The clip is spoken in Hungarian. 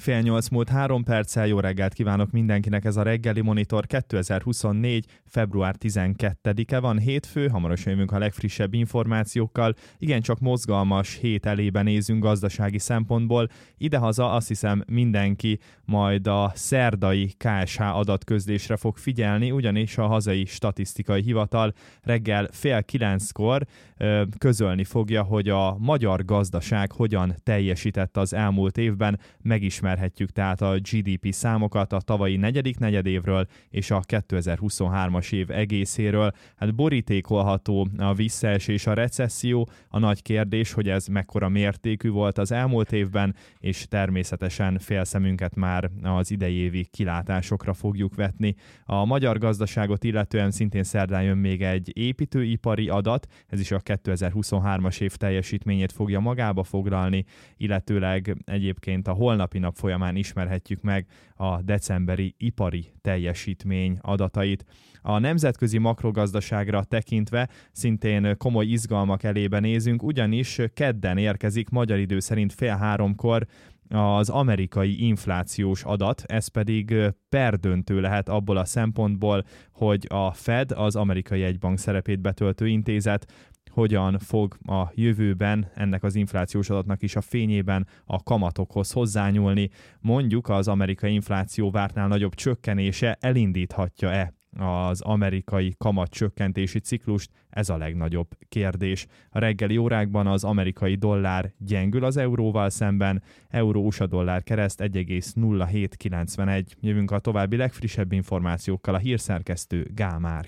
7:08 jó reggelt kívánok mindenkinek, ez a reggeli monitor 2024. február 12-e van, hétfő, hamarosan jövünk a legfrissebb információkkal, igencsak mozgalmas hét elébe nézünk gazdasági szempontból, idehaza azt hiszem mindenki majd a szerdai KSH adatközlésre fog figyelni, ugyanis a hazai statisztikai hivatal reggel 8:30-kor közölni fogja, hogy a magyar gazdaság hogyan teljesített az elmúlt évben, megismerhetjük tehát a GDP számokat a tavalyi negyedik negyedévről és a 2023-as év egészéről. Hát borítékolható a visszaesés, a recesszió, a nagy kérdés, hogy ez mekkora mértékű volt az elmúlt évben, és természetesen félszemünket már az idei évi kilátásokra fogjuk vetni. A magyar gazdaságot illetően szintén szerdán jön még egy építőipari adat, ez is a 2023-as év teljesítményét fogja magába foglalni, illetőleg egyébként a holnapi nap folyamán ismerhetjük meg a decemberi ipari teljesítmény adatait. A nemzetközi makrogazdaságra tekintve szintén komoly izgalmak elébe nézünk, ugyanis kedden érkezik magyar idő szerint 2:30-kor az amerikai inflációs adat, ez pedig perdöntő lehet abból a szempontból, hogy a Fed, az amerikai jegybank szerepét betöltő intézet, hogyan fog a jövőben ennek az inflációs adatnak is a fényében a kamatokhoz hozzányúlni. Mondjuk az amerikai infláció vártnál nagyobb csökkenése elindíthatja-e az amerikai kamatcsökkentési ciklust, ez a legnagyobb kérdés. A reggeli órákban az amerikai dollár gyengül az euróval szemben, euró-USA dollár kereszt 1,0791. Jövünk a további legfrissebb információkkal, a hírszerkesztő Gál Márk.